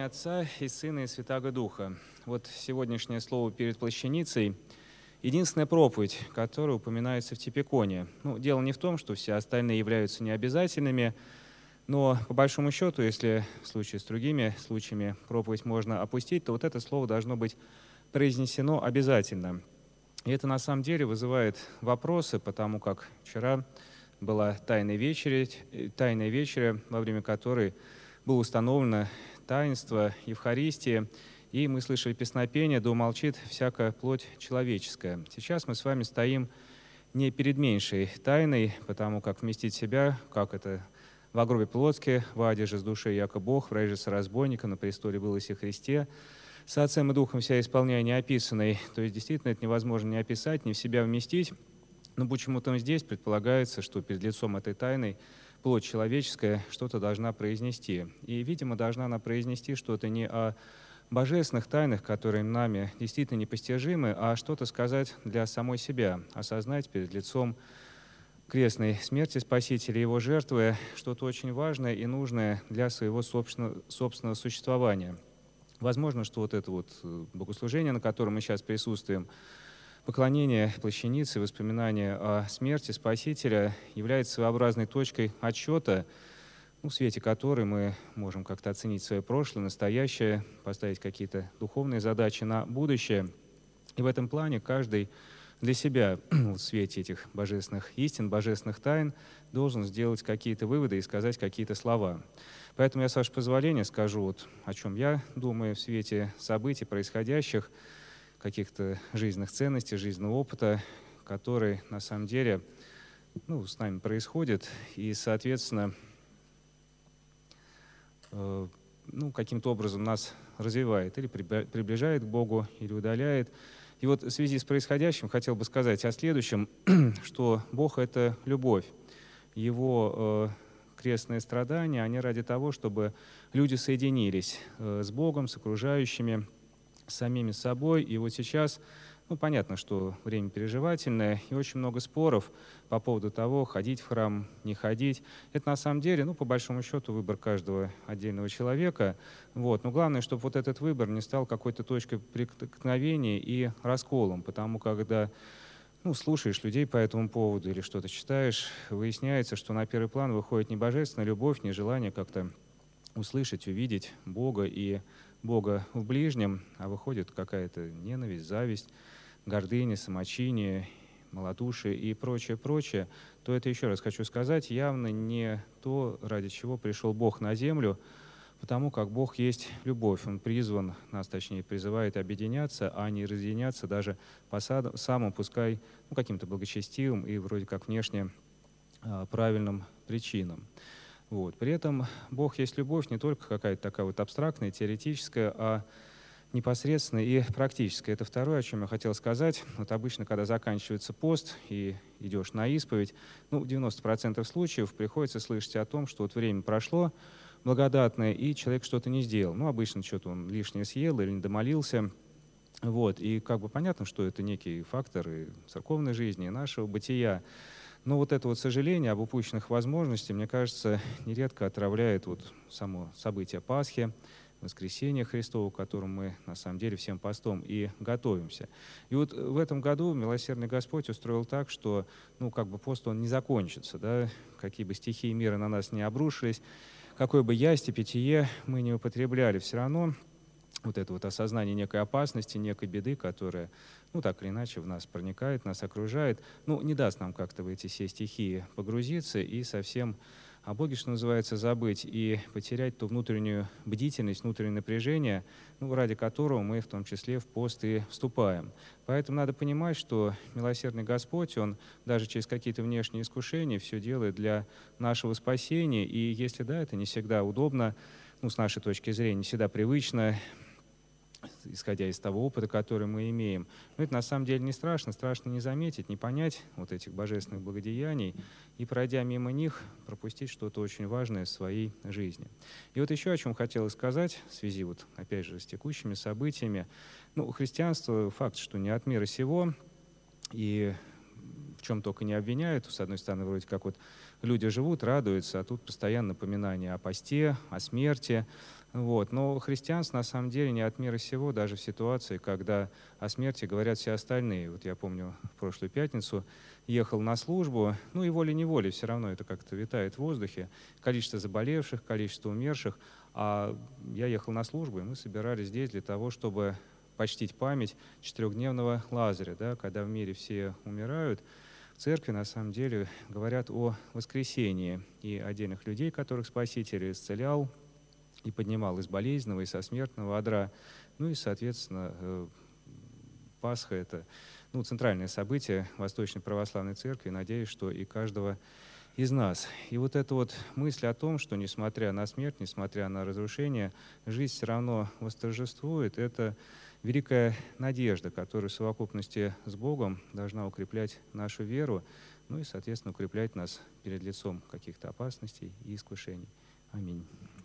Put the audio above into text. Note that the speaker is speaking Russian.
Отца и Сына и Святаго Духа. Вот сегодняшнее слово перед плащаницей — единственная проповедь, которая упоминается в Типиконе. Дело не в том, что все остальные являются необязательными, но по большому счету, если в случае с другими случаями проповедь можно опустить, то вот это слово должно быть произнесено обязательно. И это на самом деле вызывает вопросы, потому как вчера была тайная вечеря, во время которой было установлено таинство Евхаристии, и мы слышали песнопение «Да умолчит всякая плоть человеческая». Сейчас мы с вами стоим не перед меньшей тайной, потому как вместить себя, как это в гробе плотске, в аде же с душой яко Бог, в рай же со разбойника, на престоле был иси Христе, с Отцем и Духом вся исполняя неописанный. То есть действительно это невозможно не описать, не в себя вместить. Но почему-то здесь предполагается, что перед лицом этой тайны плоть человеческая что-то должна произнести. И, видимо, должна она произнести что-то не о божественных тайнах, которые нами действительно непостижимы, а что-то сказать для самой себя, осознать перед лицом крестной смерти Спасителя, его жертвы, что-то очень важное и нужное для своего собственного существования. Возможно, что вот это богослужение, на котором мы сейчас присутствуем, поклонение плащаницы, воспоминание о смерти Спасителя является своеобразной точкой отсчета, в свете которой мы можем как-то оценить свое прошлое, настоящее, поставить какие-то духовные задачи на будущее. И в этом плане каждый для себя в свете этих божественных истин, божественных тайн должен сделать какие-то выводы и сказать какие-то слова. Поэтому я, с вашего позволения, скажу, о чем я думаю в свете событий, происходящих, каких-то жизненных ценностей, жизненного опыта, который на самом деле с нами происходит и, соответственно, каким-то образом нас развивает или приближает к Богу, или удаляет. И вот в связи с происходящим хотел бы сказать о следующем, что Бог — это любовь. Его крестные страдания, они ради того, чтобы люди соединились с Богом, с окружающими, с самими собой. И вот сейчас, понятно, что время переживательное, и очень много споров по поводу того, ходить в храм, не ходить. Это на самом деле, по большому счету, выбор каждого отдельного человека. Но главное, чтобы вот этот выбор не стал какой-то точкой преткновения и расколом, потому когда слушаешь людей по этому поводу или что-то читаешь, выясняется, что на первый план выходит не божественная любовь, не желание как-то услышать, увидеть Бога и Бога в ближнем, а выходит какая-то ненависть, зависть, гордыня, самочиние, малодушие и прочее, то это, еще раз хочу сказать, явно не то, ради чего пришел Бог на землю, потому как Бог есть любовь. Он призван, нас точнее призывает объединяться, а не разъединяться даже по самым, пускай, каким-то благочестивым и вроде как внешне правильным причинам. При этом Бог есть любовь не только какая-то такая абстрактная, теоретическая, а непосредственная и практическая. Это второе, о чем я хотел сказать. Обычно, когда заканчивается пост и идешь на исповедь, в 90% случаев приходится слышать о том, что время прошло благодатное, и человек что-то не сделал. Обычно что-то он лишнее съел или не домолился. И понятно, что это некий фактор и церковной жизни, и нашего бытия. Но это сожаление об упущенных возможностях, мне кажется, нередко отравляет само событие Пасхи, воскресения Христова, к которому мы, на самом деле, всем постом и готовимся. И в этом году милосердный Господь устроил так, что, пост, он не закончится, да, какие бы стихии мира на нас не обрушились, какое бы ясти, питье мы не употребляли, все равно это осознание некой опасности, некой беды, которая, так или иначе в нас проникает, нас окружает, не даст нам как-то в эти все стихии погрузиться и совсем о Боге, что называется, забыть и потерять ту внутреннюю бдительность, внутреннее напряжение, ради которого мы в том числе в пост и вступаем. Поэтому надо понимать, что милосердный Господь, Он даже через какие-то внешние искушения все делает для нашего спасения. И если, да, это не всегда удобно, с нашей точки зрения, не всегда привычно, исходя из того опыта, который мы имеем. Но это на самом деле не страшно. Страшно не заметить, не понять этих божественных благодеяний и, пройдя мимо них, пропустить что-то очень важное в своей жизни. И еще о чем хотелось сказать в связи, опять же, с текущими событиями. Христианство — факт, что не от мира сего, и в чем только не обвиняют. С одной стороны, вроде как люди живут, радуются, а тут постоянно напоминание о посте, о смерти. Вот. Но христианство на самом деле не от мира сего, даже в ситуации, когда о смерти говорят все остальные. Вот я помню, в прошлую пятницу ехал на службу, ну и волей-неволей все равно это как-то витает в воздухе. Количество заболевших, количество умерших. А я ехал на службу, и мы собирались здесь для того, чтобы почтить память четырехдневного Лазаря, да, когда в мире все умирают. В церкви на самом деле говорят о воскресении и отдельных людей, которых Спаситель исцелял, и поднимал из болезненного, и со смертного одра. Ну и, соответственно, Пасха — это центральное событие Восточной Православной Церкви. Надеюсь, что и каждого из нас. И вот эта вот мысль о том, что несмотря на смерть, несмотря на разрушение, жизнь все равно восторжествует, это великая надежда, которая в совокупности с Богом должна укреплять нашу веру, ну и, соответственно, укреплять нас перед лицом каких-то опасностей и искушений. Аминь.